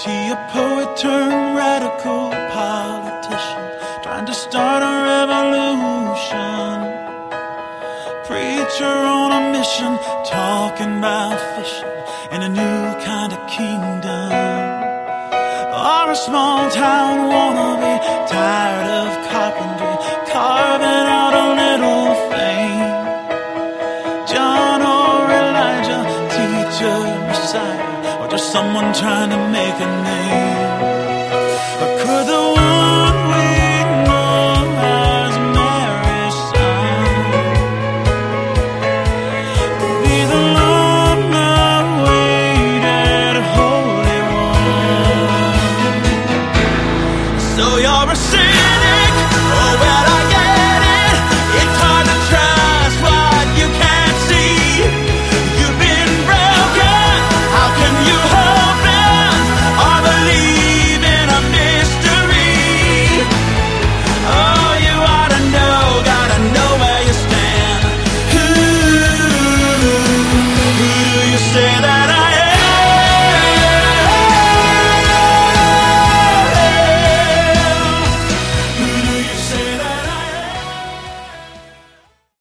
he a poet turned radical politician, trying to start a revolution? Preacher on a mission, talking about fishing in a new kind of kingdom. Or a small town wannabe, tired of carpentry, carving out a little fame. John or Elijah, teacher, Messiah, or just someone trying to make a name.